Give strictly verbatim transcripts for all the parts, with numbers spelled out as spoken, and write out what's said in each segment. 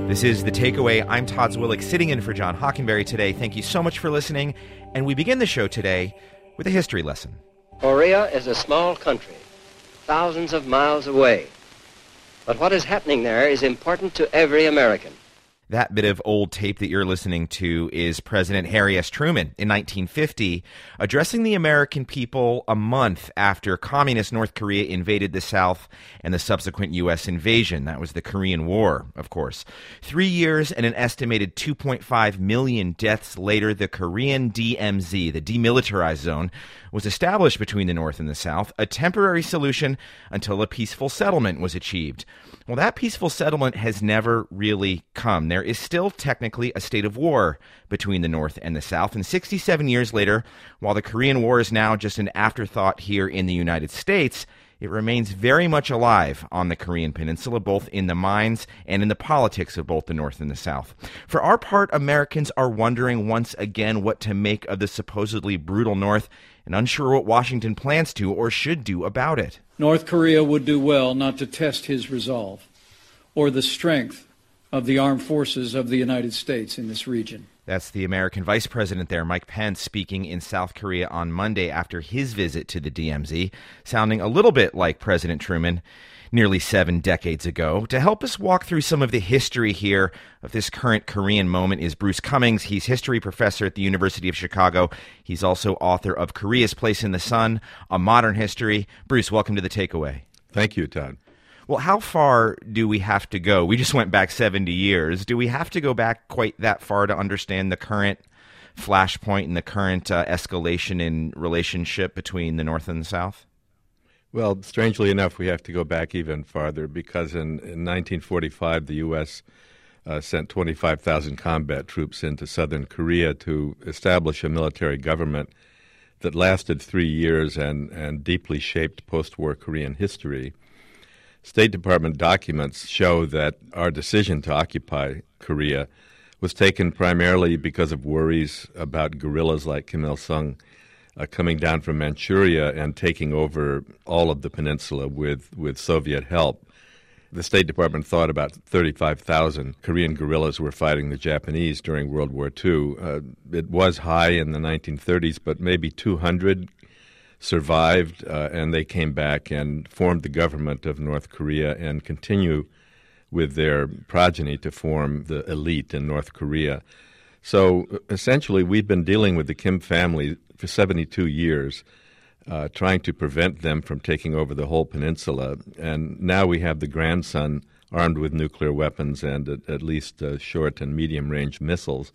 This is The Takeaway. I'm Todd Zwillich, sitting in for John Hockenberry today. Thank you so much for listening. And we begin the show today with a history lesson. Korea is a small country, thousands of miles away. But what is happening there is important to every American. That bit of old tape that you're listening to is President Harry S. Truman in nineteen fifty, addressing the American people a month after communist North Korea invaded the South and the subsequent U S invasion. That was the Korean War, of course. Three years and an estimated two point five million deaths later, the Korean D M Z, the Demilitarized Zone, was established between the North and the South, a temporary solution until a peaceful settlement was achieved. Well, that peaceful settlement has never really come. There is still technically a state of war between the North and the South. And sixty-seven years later, while the Korean War is now just an afterthought here in the United States, it remains very much alive on the Korean Peninsula, both in the minds and in the politics of both the North and the South. For our part, Americans are wondering once again what to make of the supposedly brutal North and unsure what Washington plans to or should do about it. North Korea would do well not to test his resolve or the strength of the armed forces of the United States in this region. That's the American Vice President there, Mike Pence, speaking in South Korea on Monday after his visit to the D M Z, sounding a little bit like President Truman nearly seven decades ago. To help us walk through some of the history here of this current Korean moment is Bruce Cummings. He's history professor at the University of Chicago. He's also author of Korea's Place in the Sun, A Modern History. Bruce, welcome to The Takeaway. Thank you, Todd. Well, how far do we have to go? We just went back seventy years. Do we have to go back quite that far to understand the current flashpoint and the current uh, escalation in relationship between the North and the South? Well, strangely enough, we have to go back even farther because in, in nineteen forty-five, the U S uh, sent twenty-five thousand combat troops into southern Korea to establish a military government that lasted three years and, and deeply shaped post-war Korean history. State Department documents show that our decision to occupy Korea was taken primarily because of worries about guerrillas like Kim Il-sung uh, coming down from Manchuria and taking over all of the peninsula with, with Soviet help. The State Department thought about thirty-five thousand Korean guerrillas were fighting the Japanese during World War Two. Uh, it was high in the nineteen thirties, but maybe two hundred survived, uh, and they came back and formed the government of North Korea and continue with their progeny to form the elite in North Korea. So essentially, we've been dealing with the Kim family for seventy-two years, uh, trying to prevent them from taking over the whole peninsula. And now we have the grandson armed with nuclear weapons and at, at least uh, short and medium-range missiles.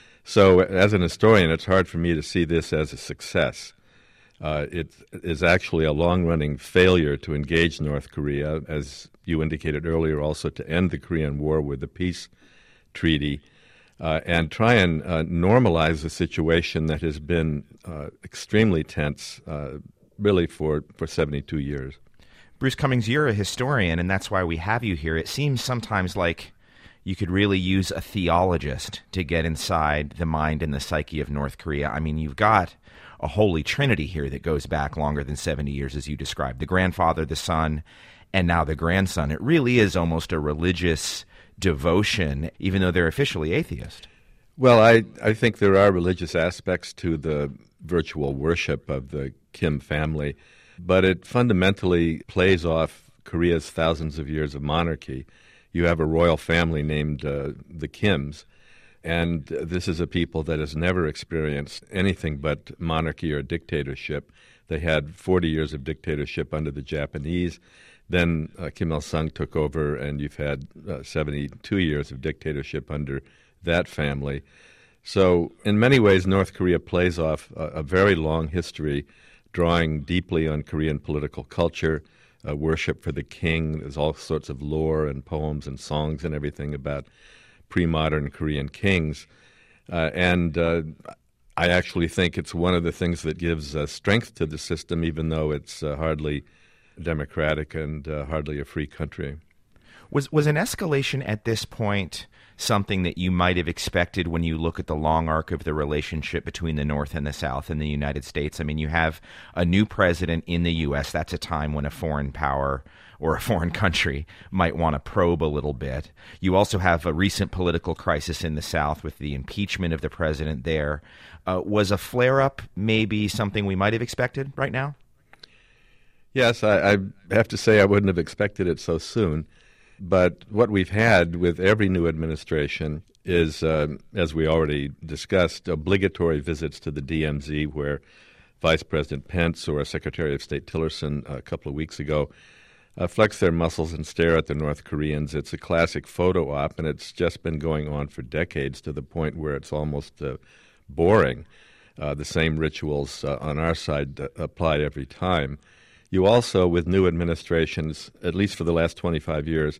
So as an historian, it's hard for me to see this as a success. Uh, it is actually a long-running failure to engage North Korea, as you indicated earlier, also to end the Korean War with a peace treaty uh, and try and uh, normalize a situation that has been uh, extremely tense, uh, really, for, for seventy-two years. Bruce Cummings, you're a historian, and that's why we have you here. It seems sometimes like you could really use a theologist to get inside the mind and the psyche of North Korea. I mean, you've got a holy trinity here that goes back longer than seventy years, as you described. The grandfather, the son, and now the grandson. It really is almost a religious devotion, even though they're officially atheist. Well, I, I think there are religious aspects to the virtual worship of the Kim family, but it fundamentally plays off Korea's thousands of years of monarchy. You have a royal family named uh, the Kims, and this is a people that has never experienced anything but monarchy or dictatorship. They had forty years of dictatorship under the Japanese. Then uh, Kim Il-sung took over, and you've had uh, seventy-two years of dictatorship under that family. So in many ways, North Korea plays off a, a very long history, drawing deeply on Korean political culture, uh, worship for the king. There's all sorts of lore and poems and songs and everything about pre-modern Korean kings. Uh, and uh, I actually think it's one of the things that gives uh, strength to the system, even though it's uh, hardly democratic and uh, hardly a free country. Was was an escalation at this point something that you might have expected when you look at the long arc of the relationship between the North and the South in the United States? I mean, you have a new president in the U S. That's a time when a foreign power or a foreign country might want to probe a little bit. You also have a recent political crisis in the South with the impeachment of the president there. Uh, was a flare-up maybe something we might have expected right now? Yes, I, I have to say I wouldn't have expected it so soon. But what we've had with every new administration is, uh, as we already discussed, obligatory visits to the D M Z, where Vice President Pence or Secretary of State Tillerson a couple of weeks ago uh, flex their muscles and stare at the North Koreans. It's a classic photo op, and it's just been going on for decades to the point where it's almost uh, boring. Uh, the same rituals uh, on our side uh, apply every time. You also, with new administrations, at least for the last twenty-five years,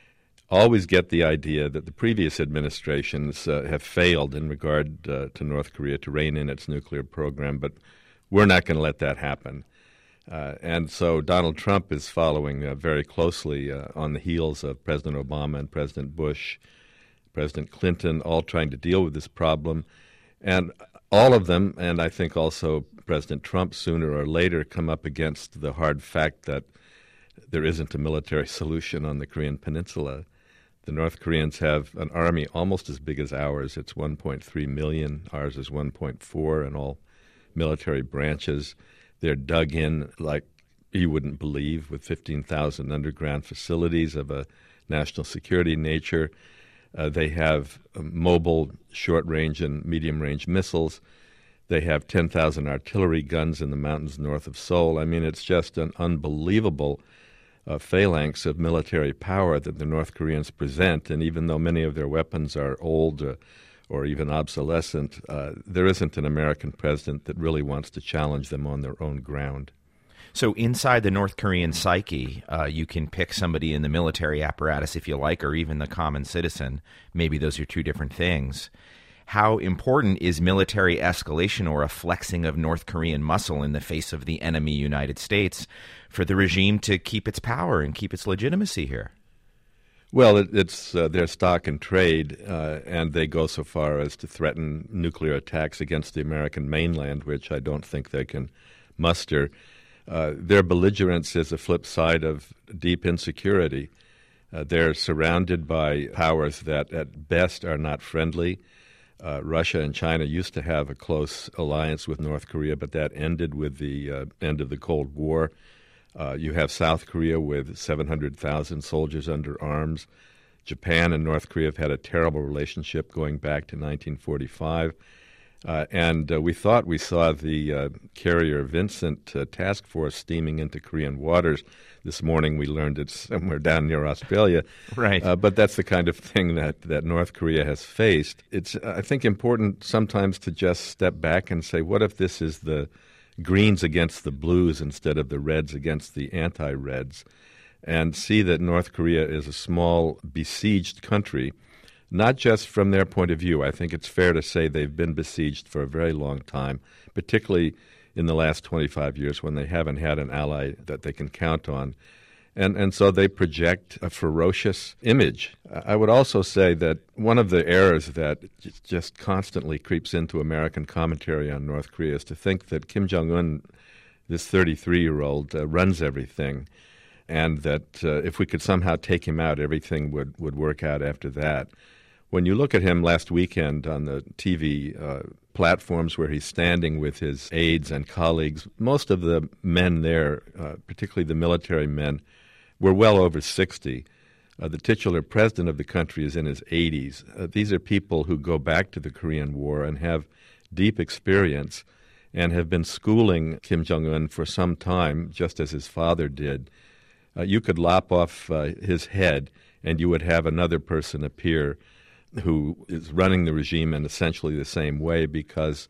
always get the idea that the previous administrations uh, have failed in regard uh, to North Korea to rein in its nuclear program, but we're not going to let that happen. Uh, and so Donald Trump is following uh, very closely uh, on the heels of President Obama and President Bush, President Clinton, all trying to deal with this problem. And all of them, and I think also President Trump sooner or later, come up against the hard fact that there isn't a military solution on the Korean Peninsula. The North Koreans have an army almost as big as ours. It's one point three million. Ours is one point four in all military branches. They're dug in like you wouldn't believe, with fifteen thousand underground facilities of a national security nature. Uh, they have uh, mobile short-range and medium-range missiles. They have ten thousand artillery guns in the mountains north of Seoul. I mean, it's just an unbelievable uh, phalanx of military power that the North Koreans present. And even though many of their weapons are old uh, or even obsolescent, uh, there isn't an American president that really wants to challenge them on their own ground. So inside the North Korean psyche, uh, you can pick somebody in the military apparatus if you like, or even the common citizen. Maybe those are two different things. How important is military escalation or a flexing of North Korean muscle in the face of the enemy United States for the regime to keep its power and keep its legitimacy here? Well, it, it's uh, their stock and trade, uh, and they go so far as to threaten nuclear attacks against the American mainland, which I don't think they can muster. Uh, their belligerence is a flip side of deep insecurity. Uh, they're surrounded by powers that at best are not friendly. Uh, Russia and China used to have a close alliance with North Korea, but that ended with the uh, end of the Cold War. Uh, you have South Korea with seven hundred thousand soldiers under arms. Japan and North Korea have had a terrible relationship going back to nineteen forty-five. Uh, and uh, we thought we saw the uh, carrier Vincent uh, task force steaming into Korean waters. This morning we learned it's somewhere down near Australia. Right. Uh, but that's the kind of thing that, that North Korea has faced. It's, I think, important sometimes to just step back and say, what if this is the greens against the blues instead of the reds against the anti-reds, and see that North Korea is a small, besieged country. Not just from their point of view. I think it's fair to say they've been besieged for a very long time, particularly in the last twenty-five years when they haven't had an ally that they can count on. And and so they project a ferocious image. I would also say that one of the errors that just constantly creeps into American commentary on North Korea is to think that Kim Jong-un, this thirty-three-year-old, uh, runs everything, and that uh, if we could somehow take him out, everything would, would work out after that. When you look at him last weekend on the T V uh, platforms where he's standing with his aides and colleagues, most of the men there, uh, particularly the military men, were well over sixty. Uh, the titular president of the country is in his eighties. Uh, these are people who go back to the Korean War and have deep experience and have been schooling Kim Jong-un for some time, just as his father did. Uh, you could lop off uh, his head and you would have another person appear who is running the regime in essentially the same way, because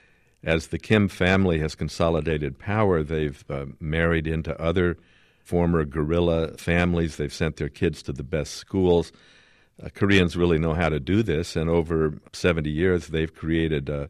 as the Kim family has consolidated power, they've uh, married into other former guerrilla families. They've sent their kids to the best schools. Uh, Koreans really know how to do this, and over seventy years they've created a,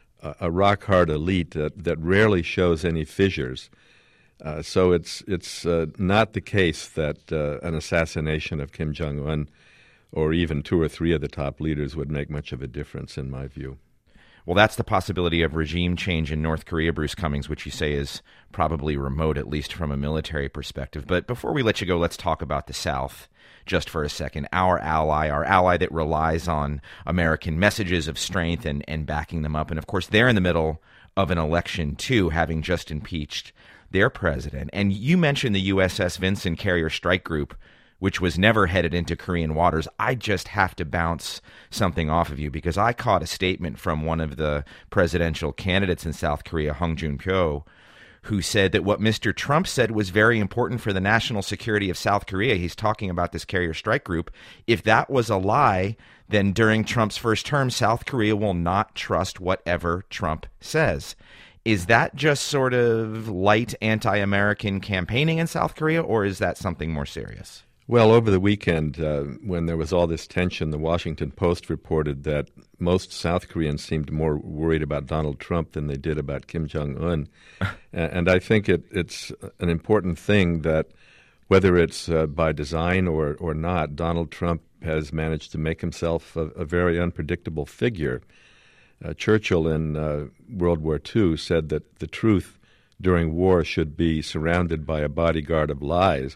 a rock-hard elite that, that rarely shows any fissures. Uh, so it's, it's uh, not the case that uh, an assassination of Kim Jong-un or even two or three of the top leaders would make much of a difference, in my view. Well, that's the possibility of regime change in North Korea, Bruce Cummings, which you say is probably remote, at least from a military perspective. But before we let you go, let's talk about the South just for a second. Our ally, our ally that relies on American messages of strength and, and backing them up. And, of course, they're in the middle of an election, too, having just impeached their president. And you mentioned the U S S Vinson Carrier Strike Group, which was never headed into Korean waters. I just have to bounce something off of you because I caught a statement from one of the presidential candidates in South Korea, Hong Joon-pyo, who said that what Mister Trump said was very important for the national security of South Korea. He's talking about this Carrier Strike Group. If that was a lie, then during Trump's first term, South Korea will not trust whatever Trump says. Is that just sort of light anti-American campaigning in South Korea, or is that something more serious? Well, over the weekend, uh, when there was all this tension, the Washington Post reported that most South Koreans seemed more worried about Donald Trump than they did about Kim Jong-un. And I think it, it's an important thing that whether it's uh, by design or, or not, Donald Trump has managed to make himself a, a very unpredictable figure. Uh, Churchill in uh, World War Two said that the truth during war should be surrounded by a bodyguard of lies.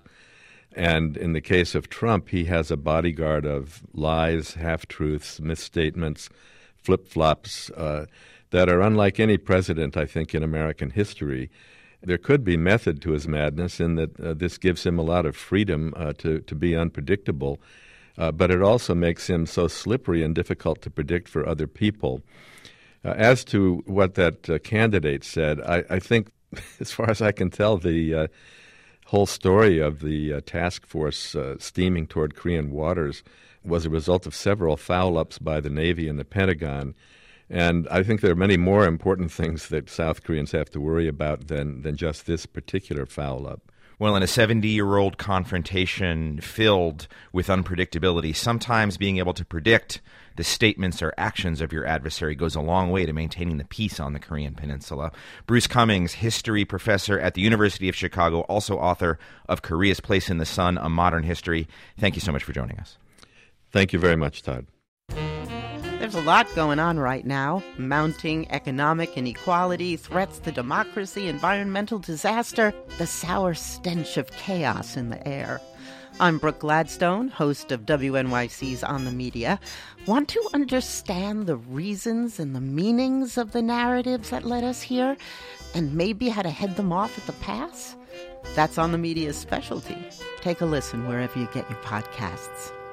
And in the case of Trump, he has a bodyguard of lies, half-truths, misstatements, flip-flops uh, that are unlike any president, I think, in American history. There could be method to his madness in that uh, this gives him a lot of freedom uh, to, to be unpredictable, uh, but it also makes him so slippery and difficult to predict for other people. Uh, as to what that uh, candidate said, I, I think, as far as I can tell, the uh, whole story of the uh, task force uh, steaming toward Korean waters was a result of several foul-ups by the Navy and the Pentagon. And I think there are many more important things that South Koreans have to worry about than, than just this particular foul-up. Well, in a seventy-year-old confrontation filled with unpredictability, sometimes being able to predict the statements or actions of your adversary goes a long way to maintaining the peace on the Korean Peninsula. Bruce Cummings, history professor at the University of Chicago, also author of Korea's Place in the Sun, A Modern History. Thank you so much for joining us. Thank you very much, Todd. There's a lot going on right now. Mounting economic inequality, threats to democracy, environmental disaster, the sour stench of chaos in the air. I'm Brooke Gladstone, host of W N Y C's On the Media. Want to understand the reasons and the meanings of the narratives that led us here, and maybe how to head them off at the pass? That's On the Media's specialty. Take a listen wherever you get your podcasts.